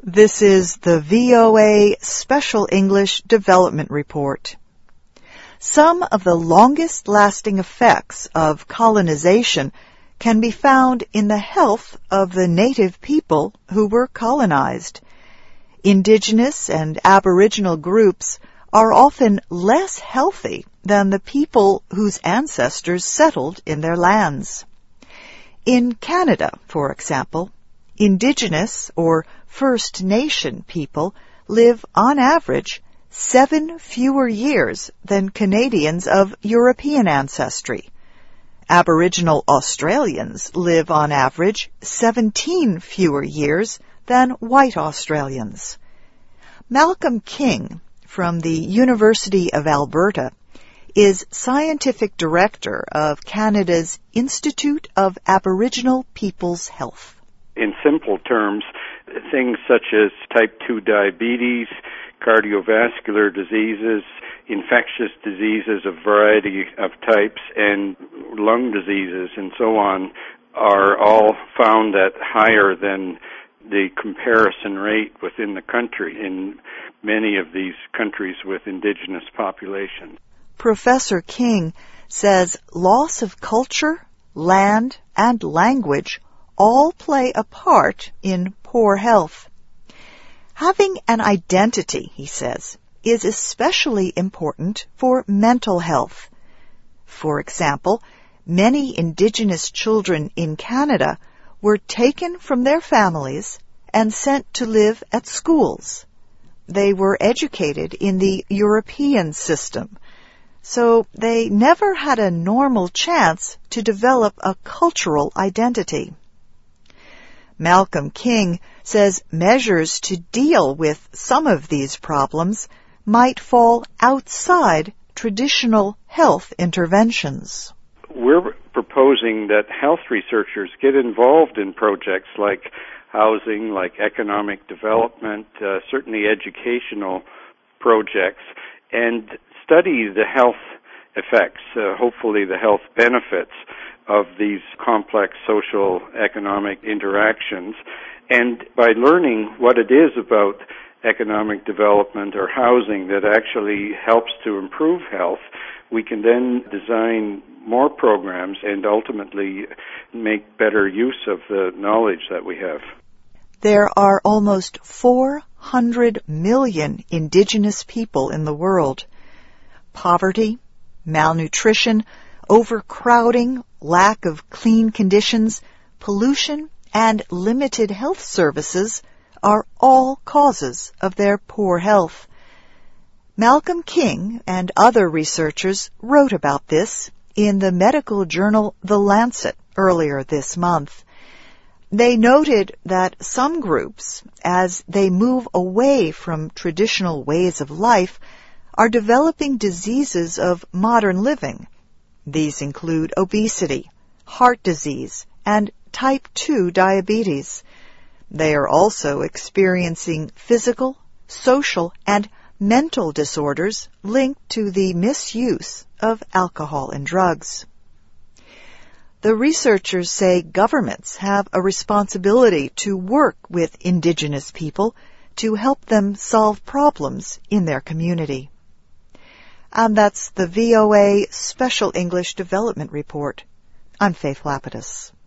This is the VOA Special English Development Report. Some of the longest-lasting effects of colonization can be found in the health of the native people who were colonized. Indigenous and Aboriginal groups are often less healthy than the people whose ancestors settled in their lands. In Canada, for example, Indigenous or First Nation people live on average 7 fewer years than Canadians of European ancestry. Aboriginal Australians live on average 17 fewer years than white Australians. Malcolm King from the University of Alberta is Scientific Director of Canada's Institute of Aboriginal People's Health. In simple terms, things such as type 2 diabetes, cardiovascular diseases, infectious diseases of variety of types, and lung diseases and so on are all found at higher than the comparison rate within the country in many of these countries with indigenous populations. Professor King says loss of culture, land, and language all play a part in poor health. Having an identity, he says, is especially important for mental health. For example, many Indigenous children in Canada were taken from their families and sent to live at schools. They were educated in the European system, so they never had a normal chance to develop a cultural identity. Malcolm King says measures to deal with some of these problems might fall outside traditional health interventions. We're proposing that health researchers get involved in projects like housing, like economic development, certainly educational projects, and study the health effects, hopefully the health benefits of these complex social economic interactions. And by learning what it is about economic development or housing that actually helps to improve health, we can then design more programs and ultimately make better use of the knowledge that we have. There are almost 400 million Indigenous people in the world. Poverty, malnutrition, overcrowding, lack of clean conditions, pollution, and limited health services are all causes of their poor health. Malcolm King and other researchers wrote about this in the medical journal The Lancet earlier this month. They noted that some groups, as they move away from traditional ways of life, are developing diseases of modern living. These include obesity, heart disease, and type 2 diabetes. They are also experiencing physical, social, and mental disorders linked to the misuse of alcohol and drugs. The researchers say governments have a responsibility to work with Indigenous people to help them solve problems in their community. And that's the VOA Special English Development Report. I'm Faith Lapidus.